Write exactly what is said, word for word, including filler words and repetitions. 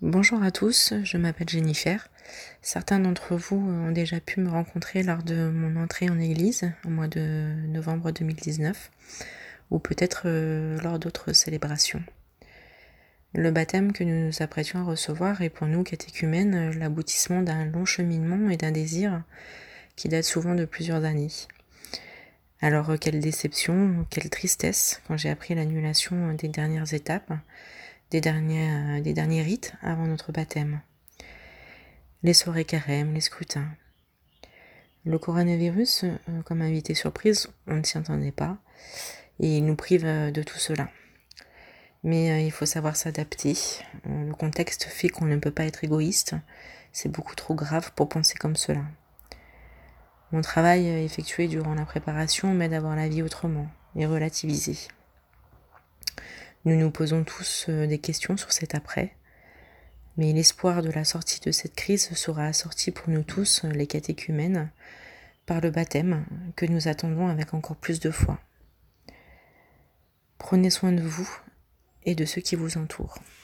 Bonjour à tous, je m'appelle Jennifer. Certains d'entre vous ont déjà pu me rencontrer lors de mon entrée en église au mois de novembre deux mille dix-neuf ou peut-être euh, lors d'autres célébrations. Le baptême que nous nous apprêtions à recevoir est pour nous, catéchumènes, l'aboutissement d'un long cheminement et d'un désir qui date souvent de plusieurs années. Alors quelle déception, quelle tristesse quand j'ai appris l'annulation des dernières étapes, des derniers, des derniers rites avant notre baptême. Les soirées carême, les scrutins. Le coronavirus, euh, comme invité surprise, on ne s'y attendait pas et il nous prive euh, de tout cela. Mais euh, il faut savoir s'adapter. Euh, le contexte fait qu'on ne peut pas être égoïste. C'est beaucoup trop grave pour penser comme cela. Mon travail euh, effectué durant la préparation m'aide à voir la vie autrement et relativiser. Nous nous posons tous euh, des questions sur cet après. Mais l'espoir de la sortie de cette crise sera assorti pour nous tous, les catéchumènes, par le baptême que nous attendons avec encore plus de foi. Prenez soin de vous et de ceux qui vous entourent.